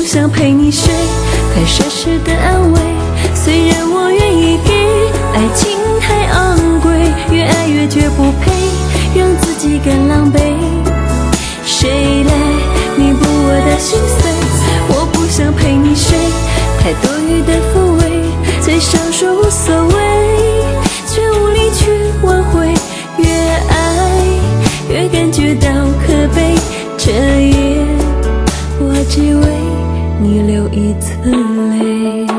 想陪你睡，太奢侈的安慰。虽然我愿意给，爱情太昂贵，越爱越觉不配，让自己更狼狈。谁来弥补我的心碎？我不想陪你睡，太多余的抚慰，嘴上说无所谓，却无力去挽回。越爱越感觉到可悲，这夜我只为你流一次泪。